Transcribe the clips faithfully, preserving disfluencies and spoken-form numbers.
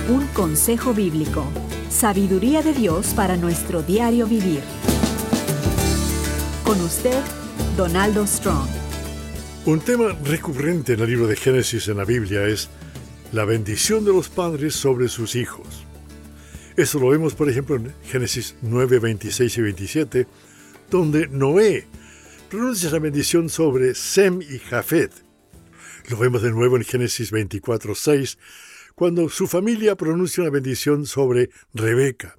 Un consejo bíblico. Sabiduría de Dios para nuestro diario vivir. Con usted, Donaldo Strong. Un tema recurrente en el libro de Génesis en la Biblia es la bendición de los padres sobre sus hijos. Eso lo vemos, por ejemplo, en Génesis nueve, veintiséis y veintisiete, donde Noé pronuncia la bendición sobre Sem y Jafet. Lo vemos de nuevo en Génesis veinticuatro, seis, cuando su familia pronuncia una bendición sobre Rebeca.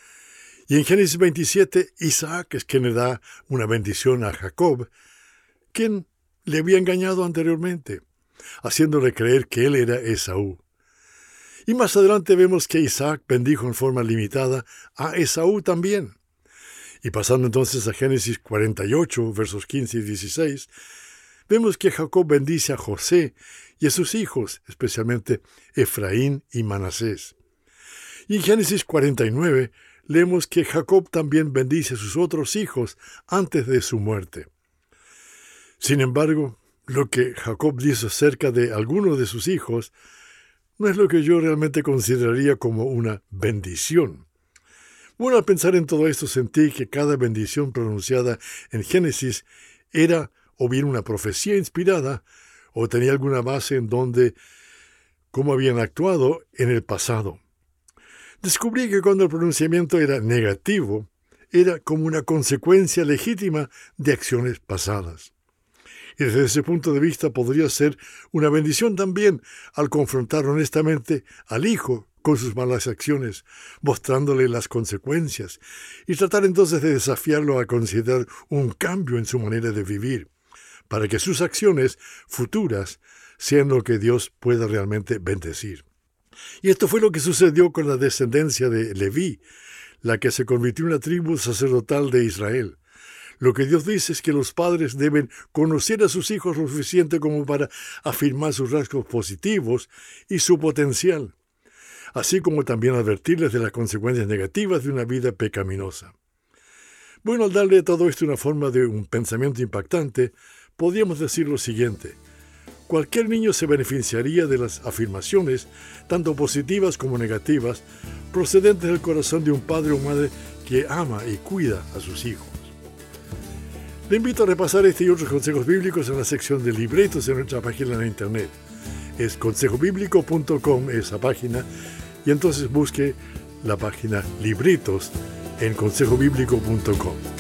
Y en Génesis veintisiete, Isaac es quien le da una bendición a Jacob, quien le había engañado anteriormente, haciéndole creer que él era Esaú. Y más adelante vemos que Isaac bendijo en forma limitada a Esaú también. Y pasando entonces a Génesis cuarenta y ocho, versos quince y dieciséis, vemos que Jacob bendice a José y a sus hijos, especialmente Efraín y Manasés. Y en Génesis cuarenta y nueve leemos que Jacob también bendice a sus otros hijos antes de su muerte. Sin embargo, lo que Jacob dice acerca de algunos de sus hijos no es lo que yo realmente consideraría como una bendición. Bueno, al pensar en todo esto sentí que cada bendición pronunciada en Génesis era o bien una profecía inspirada o tenía alguna base en donde, cómo habían actuado en el pasado. Descubrí que cuando el pronunciamiento era negativo, era como una consecuencia legítima de acciones pasadas. Y desde ese punto de vista podría ser una bendición también al confrontar honestamente al hijo con sus malas acciones, mostrándole las consecuencias, y tratar entonces de desafiarlo a considerar un cambio en su manera de vivir, para que sus acciones futuras sean lo que Dios pueda realmente bendecir. Y esto fue lo que sucedió con la descendencia de Leví, la que se convirtió en una tribu sacerdotal de Israel. Lo que Dios dice es que los padres deben conocer a sus hijos lo suficiente como para afirmar sus rasgos positivos y su potencial, así como también advertirles de las consecuencias negativas de una vida pecaminosa. Bueno, al darle a todo esto una forma de un pensamiento impactante, podríamos decir lo siguiente: cualquier niño se beneficiaría de las afirmaciones, tanto positivas como negativas, procedentes del corazón de un padre o madre que ama y cuida a sus hijos. Le invito a repasar este y otros consejos bíblicos en la sección de libretos en nuestra página en internet. Es consejo bíblico punto com esa página, y entonces busque la página Libritos en consejo bíblico punto com.